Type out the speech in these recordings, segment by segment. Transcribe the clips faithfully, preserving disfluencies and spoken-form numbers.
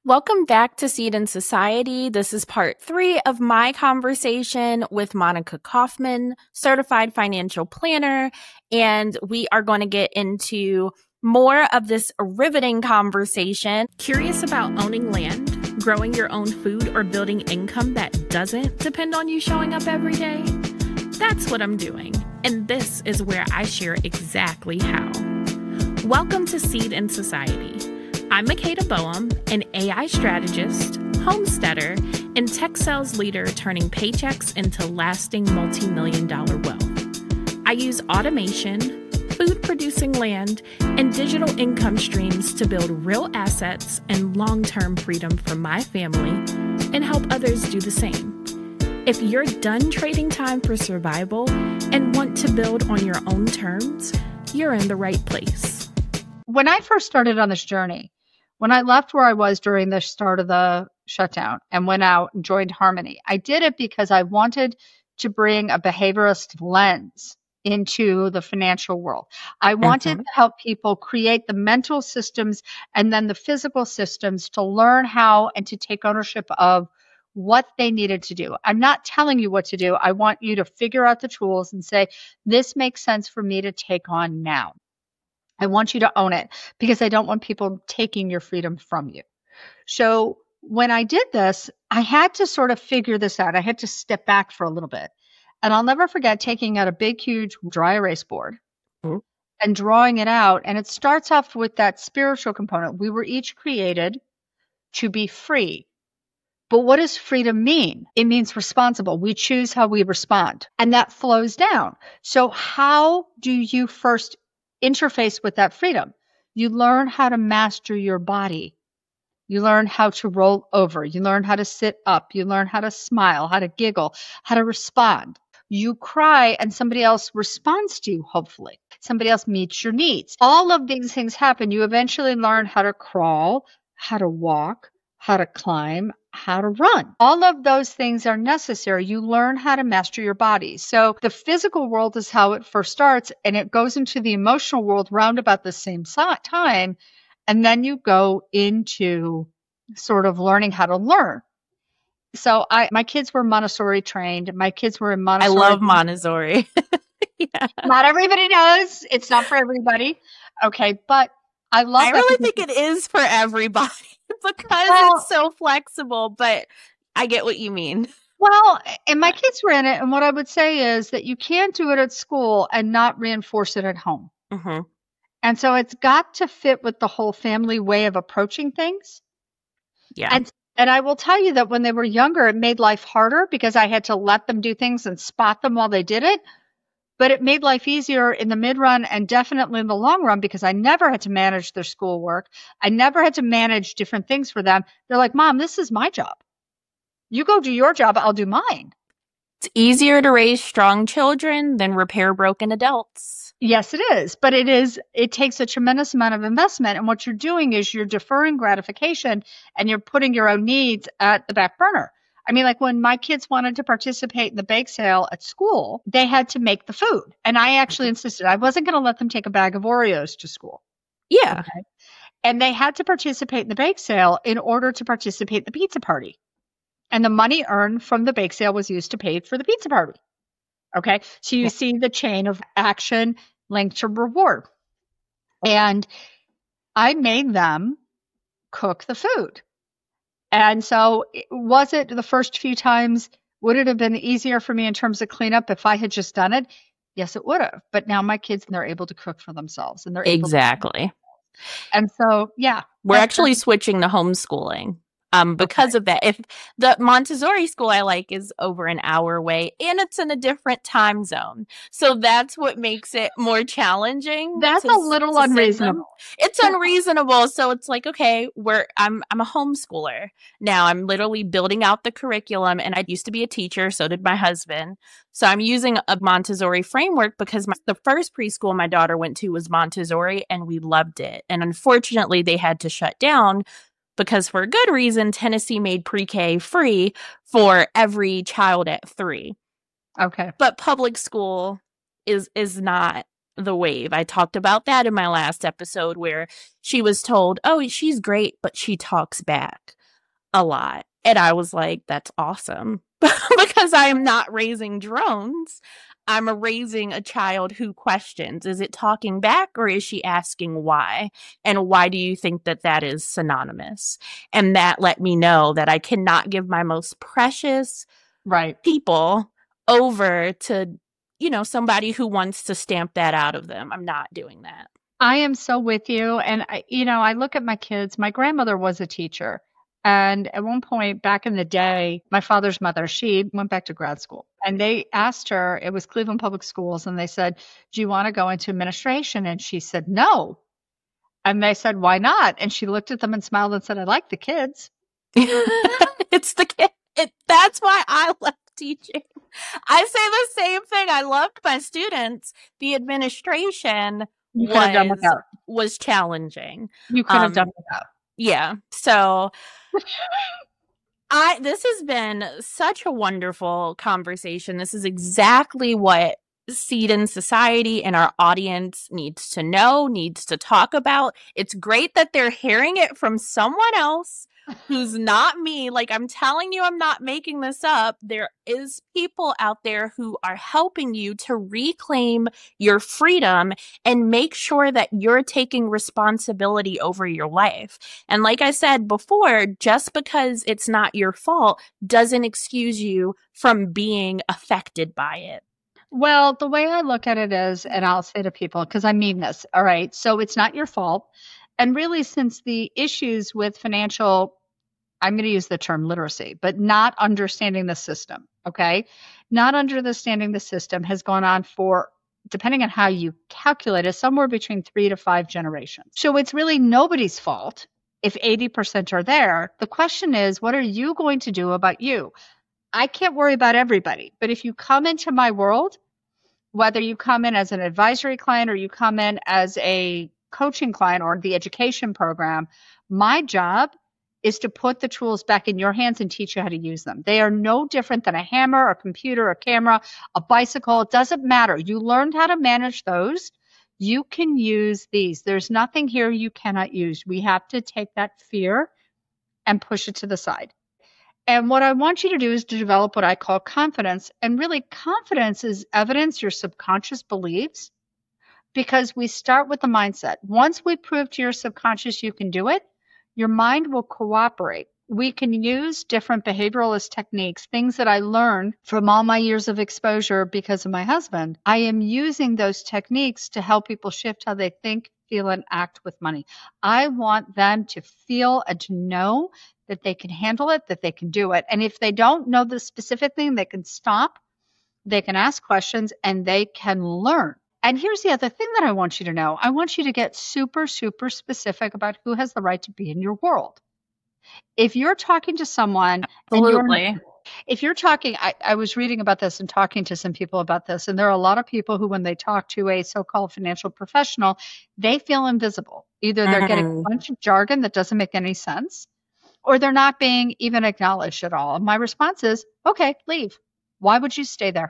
Welcome back to Seed in Society. This is part three of my conversation with Monica Kaufman, certified financial planner, and we are going to get into more of this riveting conversation. Curious about owning land, growing your own food, or building income that doesn't depend on you showing up every day? That's what I'm doing, and this is where I share exactly how. Welcome to Seed in Society. I'm Makeda Boehm, an A I strategist, homesteader, and tech sales leader turning paychecks into lasting multi-million dollar wealth. I use automation, food-producing land, and digital income streams to build real assets and long-term freedom for my family and help others do the same. If you're done trading time for survival and want to build on your own terms, you're in the right place. When I first started on this journey, when I left where I was during the start of the shutdown and went out and joined Harmony, I did it because I wanted to bring a behaviorist lens into the financial world. I wanted Mhm. to help people create the mental systems and then the physical systems to learn how and to take ownership of what they needed to do. I'm not telling you what to do. I want you to figure out the tools and say, this makes sense for me to take on now. I want you to own it because I don't want people taking your freedom from you. So when I did this, I had to sort of figure this out. I had to step back for a little bit. And I'll never forget taking out a big, huge dry erase board Mhm. and drawing it out. And it starts off with that spiritual component. We were each created to be free. But what does freedom mean? It means responsible. We choose how we respond. And that flows down. So how do you first interface with that freedom? You learn how to master your body. You learn how to roll over. You learn how to sit up. You learn how to smile, how to giggle, how to respond. You cry and somebody else responds to you, hopefully. Somebody else meets your needs. All of these things happen. You eventually learn how to crawl, how to walk, how to climb, how to run. All of those things are necessary. You learn how to master your body. So the physical world is how it first starts, and it goes into the emotional world round about the same si- time. And then you go into sort of learning how to learn. So I, my kids were Montessori trained. My kids were in I Montessori. love Montessori. Yeah. Not everybody knows. It's not for everybody. Okay. But I love I that really because- think it is for everybody because Well- it's so flexible, but I get what you mean. Well, and my kids were in it. And what I would say is that you can't do it at school and not reinforce it at home. Mm-hmm. And so it's got to fit with the whole family way of approaching things. Yeah. And and I will tell you that when they were younger, it made life harder because I had to let them do things and spot them while they did it. But it made life easier in the mid run and definitely in the long run because I never had to manage their schoolwork. I never had to manage different things for them. They're like, Mom, this is my job. You go do your job, I'll do mine. It's easier to raise strong children than repair broken adults. Yes, it is. But it is, it takes a tremendous amount of investment. And what you're doing is you're deferring gratification and you're putting your own needs at the back burner. I mean, like when my kids wanted to participate in the bake sale at school, they had to make the food. And I actually insisted I wasn't going to let them take a bag of Oreos to school. Yeah. Okay. And they had to participate in the bake sale in order to participate in the pizza party. And the money earned from the bake sale was used to pay for the pizza party. Okay. So you Yeah. see the chain of action linked to reward. And I made them cook the food. And so was it the first few times, would it have been easier for me in terms of cleanup if I had just done it? Yes, it would have. But now my kids, they're able to cook for themselves and they're able to- Exactly. And so, yeah. We're that's- actually switching to homeschooling um, because of that. If the Montessori school I like is over an hour away and it's in a different time zone. So that's what makes it more challenging. That's to a s- little to send them. unreasonable. It's unreasonable. So it's like, okay, we're I'm I'm a homeschooler. Now I'm literally building out the curriculum, and I used to be a teacher, so did my husband. So I'm using a Montessori framework because my, the first preschool my daughter went to was Montessori and we loved it. And unfortunately they had to shut down because for a good reason, Tennessee made pre-K free for every child at three. Okay. But public school is is not the wave. I talked about that in my last episode where she was told, oh, she's great, but she talks back a lot. And I was like, that's awesome. Because I am not raising drones. I'm a raising a child who questions. Is it talking back or is she asking why? And why do you think that that is synonymous? And that let me know that I cannot give my most precious right people over to, you know, somebody who wants to stamp that out of them. I'm not doing that. I am so with you. And, I, you know, I look at my kids. My grandmother was a teacher. And at one point back in the day, my father's mother, she went back to grad school and they asked her, it was Cleveland Public Schools, and they said, do you want to go into administration? And she said, no. And they said, why not? And she looked at them and smiled and said, I like the kids. It's the kid. It, that's why I left teaching. I say the same thing. I loved my students. The administration you could have done was, without. was challenging. You could have Um, done without. Yeah. So I this has been such a wonderful conversation. This is exactly what Seed in Society and our audience needs to know, needs to talk about. It's great that they're hearing it from someone else who's not me. Like, I'm telling you, I'm not making this up. There is people out there who are helping you to reclaim your freedom and make sure that you're taking responsibility over your life. And like I said before, just because it's not your fault doesn't excuse you from being affected by it. Well, the way I look at it is, and I'll say to people, because I mean this, all right, so it's not your fault. And really, since the issues with financial, I'm going to use the term literacy, but not understanding the system, okay? Not understanding the system has gone on for, depending on how you calculate it, somewhere between three to five generations. So it's really nobody's fault if eighty percent are there. The question is, what are you going to do about you? I can't worry about everybody, but if you come into my world, whether you come in as an advisory client or you come in as a coaching client or the education program, my job is to put the tools back in your hands and teach you how to use them. They are no different than a hammer, a computer, a camera, a bicycle. It doesn't matter. You learned how to manage those. You can use these. There's nothing here you cannot use. We have to take that fear and push it to the side. And what I want you to do is to develop what I call confidence. And really, confidence is evidence your subconscious believes, because we start with the mindset. Once we prove to your subconscious you can do it, your mind will cooperate. We can use different behavioralist techniques, things that I learned from all my years of exposure because of my husband. I am using those techniques to help people shift how they think, feel, and act with money. I want them to feel and to know that they can handle it, that they can do it. And if they don't know the specific thing, they can stop, they can ask questions, and they can learn. And here's the other thing that I want you to know. I want you to get super, super specific about who has the right to be in your world. If you're talking to someone, Absolutely. And you're, if you're talking, I, I was reading about this and talking to some people about this, and there are a lot of people who, when they talk to a so-called financial professional, they feel invisible. Either they're mm-hmm. getting a bunch of jargon that doesn't make any sense, or they're not being even acknowledged at all. My response is, okay, leave. Why would you stay there?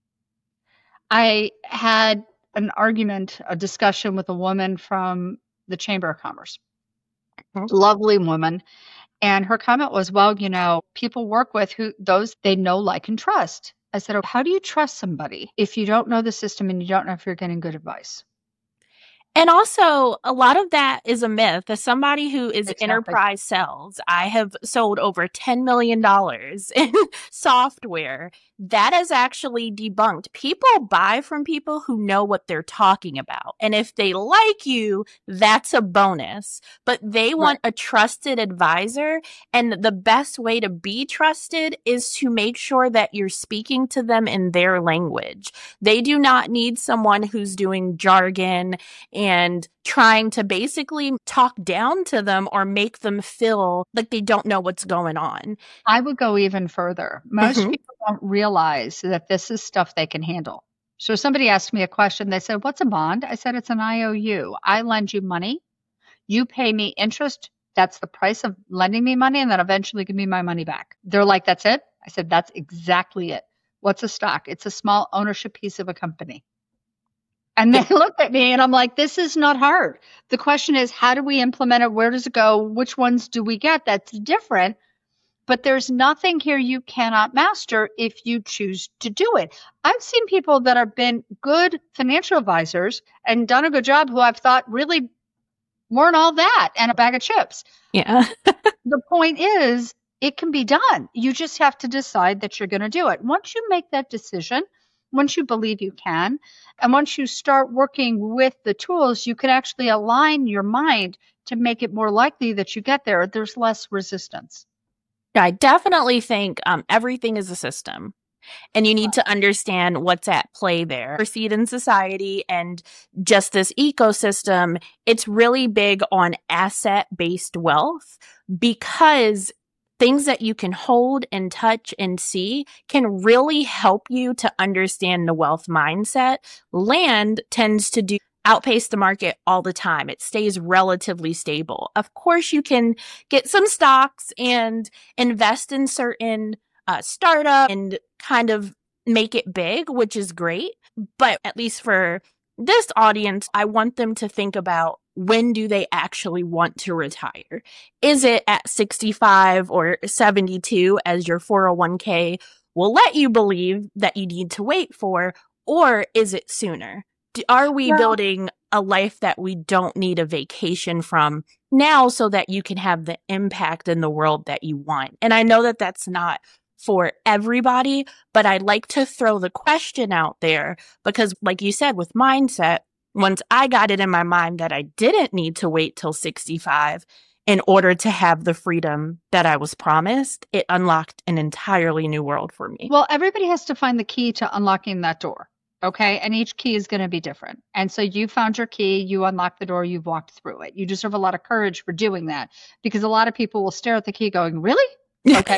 I had an argument, a discussion with a woman from the Chamber of Commerce. Mm-hmm. Lovely woman. And her comment was, well, you know, people work with who those they know, like, and trust. I said, oh, how do you trust somebody if you don't know the system and you don't know if you're getting good advice? And also, a lot of that is a myth. As somebody who is Exactly. enterprise sales, I have sold over ten million dollars in software. That is actually debunked. People buy from people who know what they're talking about. And if they like you, that's a bonus. But they want right. a trusted advisor. And the best way to be trusted is to make sure that you're speaking to them in their language. They do not need someone who's doing jargon and trying to basically talk down to them or make them feel like they don't know what's going on. I would go even further. Most mm-hmm. people don't realize that this is stuff they can handle. So somebody asked me a question. They said, what's a bond? I said, it's an I O U. I lend you money. You pay me interest. That's the price of lending me money, and then eventually give me my money back. They're like, that's it? I said, that's exactly it. What's a stock? It's a small ownership piece of a company. And they looked at me and I'm like, this is not hard. The question is, how do we implement it? Where does it go? Which ones do we get? That's different. But there's nothing here you cannot master if you choose to do it. I've seen people that have been good financial advisors and done a good job who I've thought really weren't all that and a bag of chips. Yeah. The point is, it can be done. You just have to decide that you're going to do it. Once you make that decision, once you believe you can, and once you start working with the tools, you can actually align your mind to make it more likely that you get there. There's less resistance. I definitely think um, everything is a system, and you need to understand what's at play there. For Seed in Society and just this ecosystem, it's really big on asset-based wealth, because things that you can hold and touch and see can really help you to understand the wealth mindset. Land tends to do outpace the market all the time. It stays relatively stable. Of course, you can get some stocks and invest in certain uh, startup and kind of make it big, which is great. But at least for this audience, I want them to think about, when do they actually want to retire? Is it at sixty-five or seventy-two, as your four oh one k will let you believe that you need to wait for, or is it sooner? Are we well, building a life that we don't need a vacation from now so that you can have the impact in the world that you want? And I know that that's not for everybody, but I'd like to throw the question out there because, like you said, with mindset, once I got it in my mind that I didn't need to wait till sixty-five in order to have the freedom that I was promised, it unlocked an entirely new world for me. Well, everybody has to find the key to unlocking that door. Okay. And each key is going to be different. And so you found your key, you unlocked the door, you've walked through it. You deserve a lot of courage for doing that, because a lot of people will stare at the key going, really? Okay.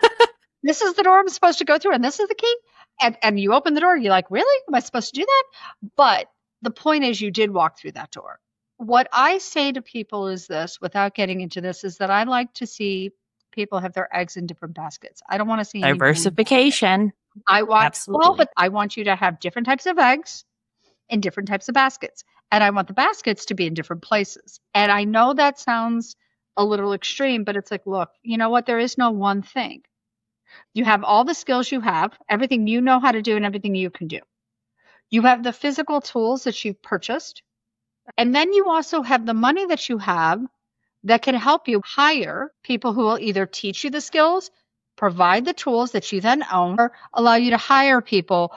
This is the door I'm supposed to go through, and this is the key. And, and you open the door, you're like, really? Am I supposed to do that? But the point is, you did walk through that door. What I say to people is this, without getting into this, is that I like to see people have their eggs in different baskets. I don't want to see diversification. I want, Absolutely. well, but I want you to have different types of eggs in different types of baskets. And I want the baskets to be in different places. And I know that sounds a little extreme, but it's like, look, you know what? There is no one thing. You have all the skills you have, everything you know how to do and everything you can do. You have the physical tools that you've purchased. And then you also have the money that you have that can help you hire people who will either teach you the skills, provide the tools that you then own, or allow you to hire people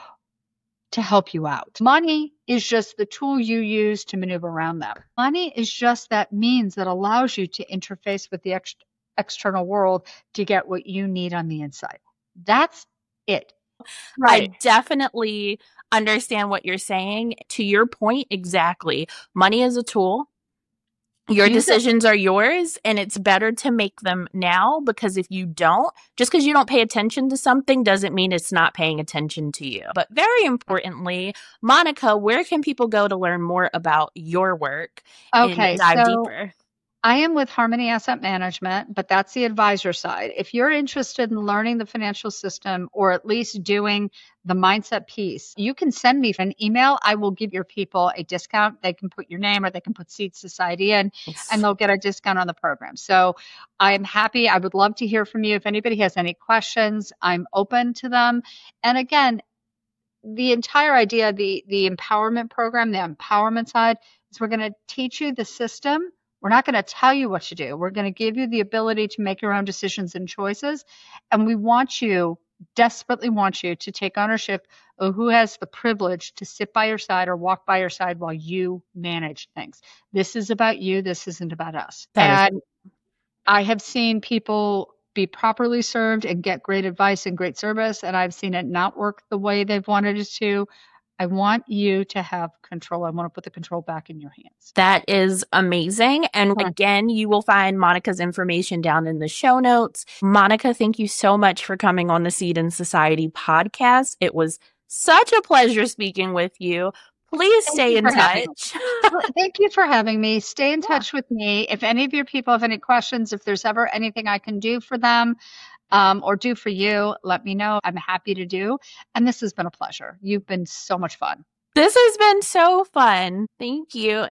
to help you out. Money is just the tool you use to maneuver around them. Money is just that means that allows you to interface with the ex- external world to get what you need on the inside. That's it. Right. I definitely understand what you're saying. To your point, exactly. Money is a tool. Your Use decisions it. are yours, and it's better to make them now, because if you don't, just because you don't pay attention to something doesn't mean it's not paying attention to you. But very importantly, Monica, where can people go to learn more about your work okay, and dive so deeper? I am with Harmony Asset Management, but that's the advisor side. If you're interested in learning the financial system, or at least doing the mindset piece, you can send me an email. I will give your people a discount. They can put your name, or they can put Seed Society in, yes. and they'll get a discount on the program. So I'm happy. I would love to hear from you. If anybody has any questions, I'm open to them. And again, the entire idea, the, the empowerment program, the empowerment side, is we're going to teach you the system. We're not going to tell you what to do. We're going to give you the ability to make your own decisions and choices. And we want you, desperately want you, to take ownership of who has the privilege to sit by your side or walk by your side while you manage things. This is about you. This isn't about us. That and is- I have seen people be properly served and get great advice and great service, and I've seen it not work the way they've wanted it to. I want you to have control. I want to put the control back in your hands. That is amazing. And again, you will find Monica's information down in the show notes. Monica, thank you so much for coming on the Seed in Society podcast. It was such a pleasure speaking with you. Please Thank stay you in touch. Thank you for having me. Stay in touch with me. If any of your people have any questions, if there's ever anything I can do for them, Um, or do for you, let me know. I'm happy to do. And this has been a pleasure. You've been so much fun. This has been so fun. Thank you.